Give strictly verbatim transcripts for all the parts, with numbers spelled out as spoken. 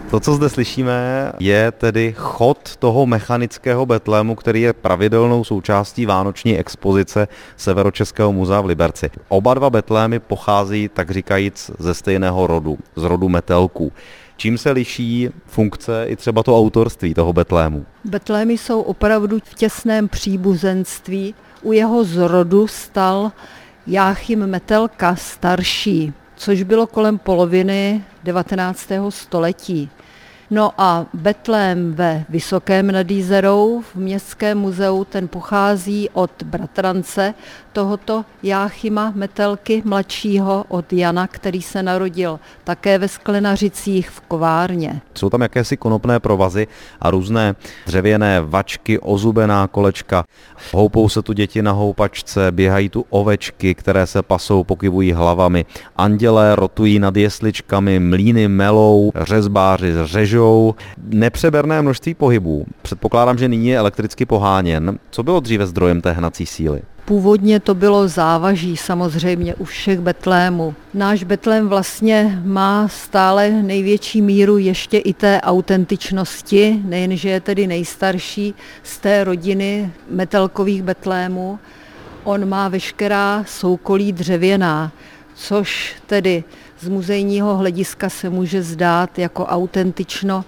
To, co zde slyšíme, je tedy chod toho mechanického betlému, který je pravidelnou součástí vánoční expozice Severočeského muzea v Liberci. Oba dva betlémy pochází, tak říkajíc, ze stejného rodu, z rodu Metelků. Čím se liší funkce i třeba to autorství toho betlému? Betlémy jsou opravdu v těsném příbuzenství. U jeho zrodu stal Jáchym Metelka starší, což bylo kolem poloviny devatenáctého století. No a betlém ve Vysokém nad Jízerou v Městském muzeu, ten pochází od bratrance tohoto Jáchyma Metelky mladšího, od Jana, který se narodil také ve Sklenařicích v kovárně. Jsou tam jakési konopné provazy a různé dřevěné vačky, ozubená kolečka. Houpou se tu děti na houpačce, běhají tu ovečky, které se pasou, pokyvují hlavami. Andělé rotují nad jesličkami, mlýny melou, řezbáři řežou. Nepřeberné množství pohybů. Předpokládám, že nyní je elektricky poháněn. Co bylo dříve zdrojem té hnací síly? Původně to bylo závaží samozřejmě u všech betlémů. Náš betlém vlastně má stále největší míru ještě i té autentičnosti, nejenže je tedy nejstarší z té rodiny Metelkových betlémů. On má veškerá soukolí dřevěná, což tedy z muzejního hlediska se může zdát jako autentično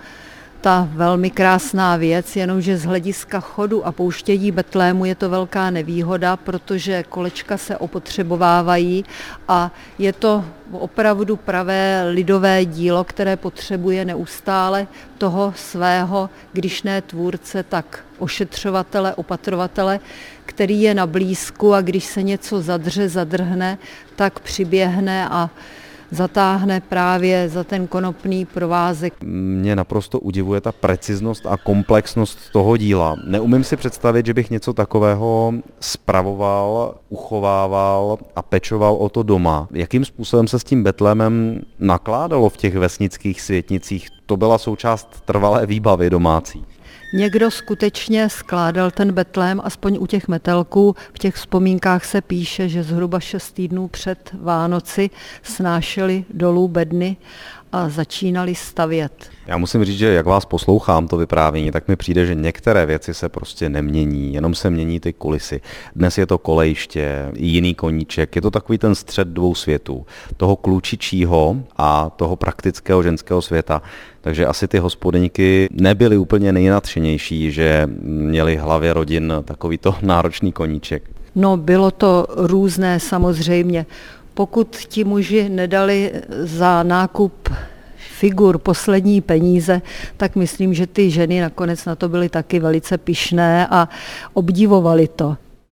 ta velmi krásná věc, jenomže z hlediska chodu a pouštění betlému je to velká nevýhoda, protože kolečka se opotřebovávají a je to opravdu pravé lidové dílo, které potřebuje neustále toho svého, když ne tvůrce, tak ošetřovatele, opatrovatele, který je na blízku a když se něco zadře, zadrhne, tak přiběhne a zatáhne právě za ten konopný provázek. Mě naprosto udivuje ta preciznost a komplexnost toho díla. Neumím si představit, že bych něco takového spravoval, uchovával a pečoval o to doma. Jakým způsobem se s tím betlémem nakládalo v těch vesnických světnicích? To byla součást trvalé výbavy domácí. Někdo skutečně skládal ten betlém, aspoň u těch Metelků. V těch vzpomínkách se píše, že zhruba šest týdnů před Vánoci snášeli dolů bedny a začínali stavět. Já musím říct, že jak vás poslouchám to vyprávění, tak mi přijde, že některé věci se prostě nemění, jenom se mění ty kulisy. Dnes je to kolejiště, jiný koníček, je to takový ten střed dvou světů, toho klučičího a toho praktického ženského světa. Takže asi ty hospodyňky nebyly úplně nejnadšenější, že měli hlavě rodin takovýto náročný koníček. No, bylo to různé samozřejmě. Pokud ti muži nedali za nákup figur poslední peníze, tak myslím, že ty ženy nakonec na to byly taky velice pyšné a obdivovali to.